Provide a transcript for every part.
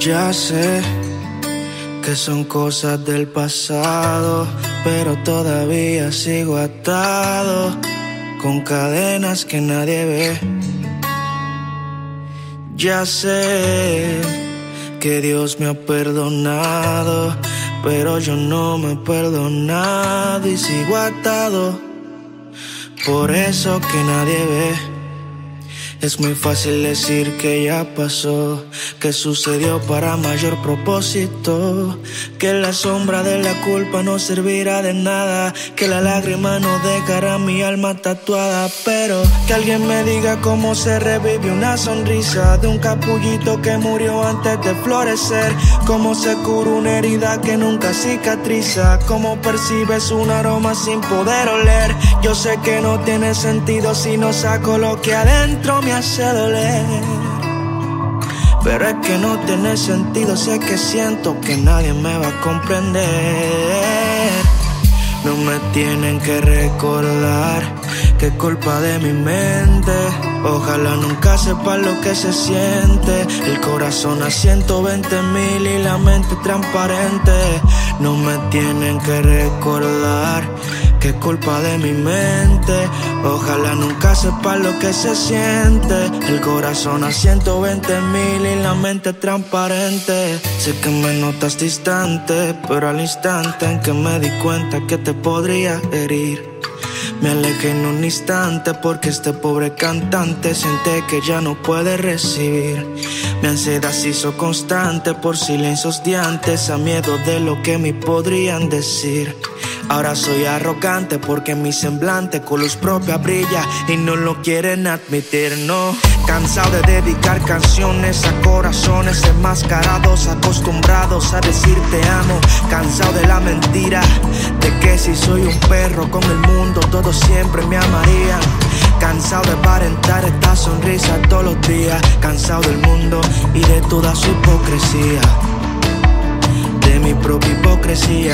Ya sé que son cosas del pasado, pero todavía sigo atado con cadenas que nadie ve. Ya sé que Dios me ha perdonado, pero yo no me he perdonado y sigo atado por eso que nadie ve. Es muy fácil decir que ya pasó, que sucedió para mayor propósito, que la sombra de la culpa no servirá de nada, que la lágrima no dejará mi alma tatuada. Pero que alguien me diga cómo se revive una sonrisa de un capullito que murió antes de florecer, cómo se cura una herida que nunca cicatriza, cómo percibes un aroma sin poder oler. Yo sé que no tiene sentido si no saco lo que adentro me hace doler, pero es que no tiene sentido, sé que siento que nadie me va a comprender. No me tienen que recordar que es culpa de mi mente. Ojalá nunca sepan lo que se siente. El corazón a 120,000 y la mente transparente. No me tienen que recordar que es culpa de mi mente. Ojalá nunca sepan lo que se siente. El corazón a 120,000 y la mente transparente. Sé que me notas distante, pero al instante en que me di cuenta que te podría herir, me alejé en un instante porque este pobre cantante siente que ya no puede recibir. Mi ansiedad se hizo constante por silencios de antes, a miedo de lo que me podrían decir. Ahora soy arrogante porque mi semblante con luz propia brilla y no lo quieren admitir, no. Cansado de dedicar canciones a corazones enmascarados, acostumbrados a decir te amo. Cansado de la mentira de que si soy un perro con el mundo todos siempre me amarían. Cansado de aparentar esta sonrisa todos los días. Cansado del mundo y de toda su hipocresía, de mi propia hipocresía.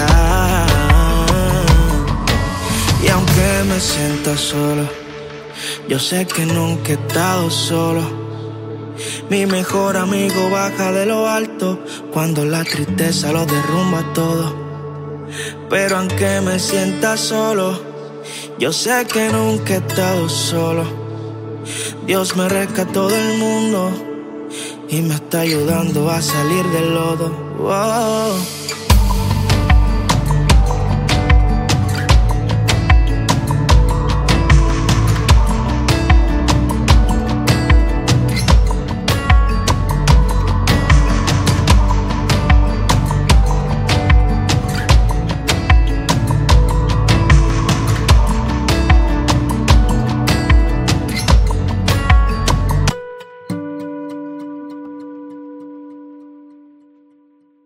Y aunque me sienta solo, yo sé que nunca he estado solo. Mi mejor amigo baja de lo alto cuando la tristeza lo derrumba todo. Pero aunque me sienta solo, yo sé que nunca he estado solo. Dios me rescató del mundo y me está ayudando a salir del lodo. Oh.